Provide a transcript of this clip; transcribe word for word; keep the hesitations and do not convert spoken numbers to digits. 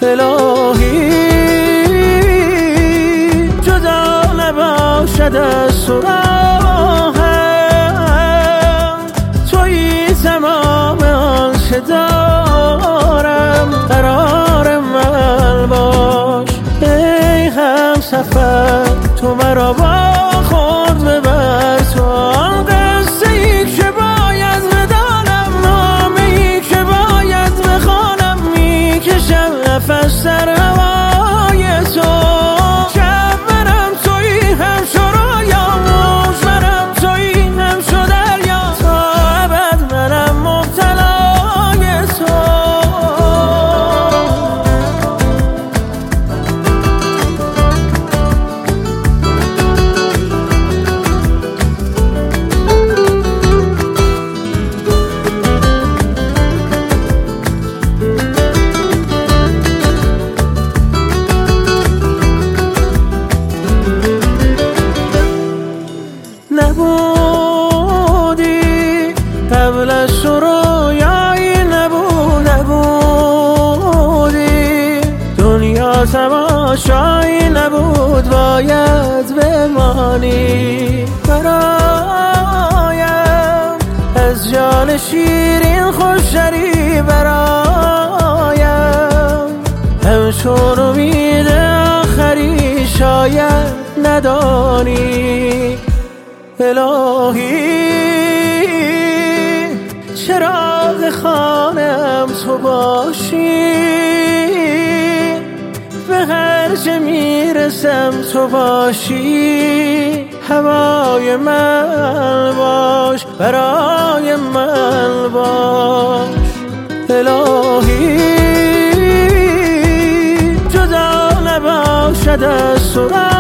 الهی جدا نباشد از تو راهم، تویی تمام آنچه دارم، قرار من باش ای همسفر. تو مرا با خود ببر تو آن قصه ای که باید بدانم، نامه ای که باید بخوانم، میکشم نفس در هوای تو. شب منم تویی همچو رویام، موج منم تویی همچو دریا، تا ابد منم مبتلای تو. نبودی قبل از تو رویایی نبود، نبودی دنیا تماشایی نبود، باید بمانی برایم. از جان شیرین خوشتری برایم، همچون امید آخری شاید ندانی. الهی چراغ خانم تو باشی، به هر جا میرسم تو باشی، هوای من باش، برای من باش. الهی جدا نباشد از تو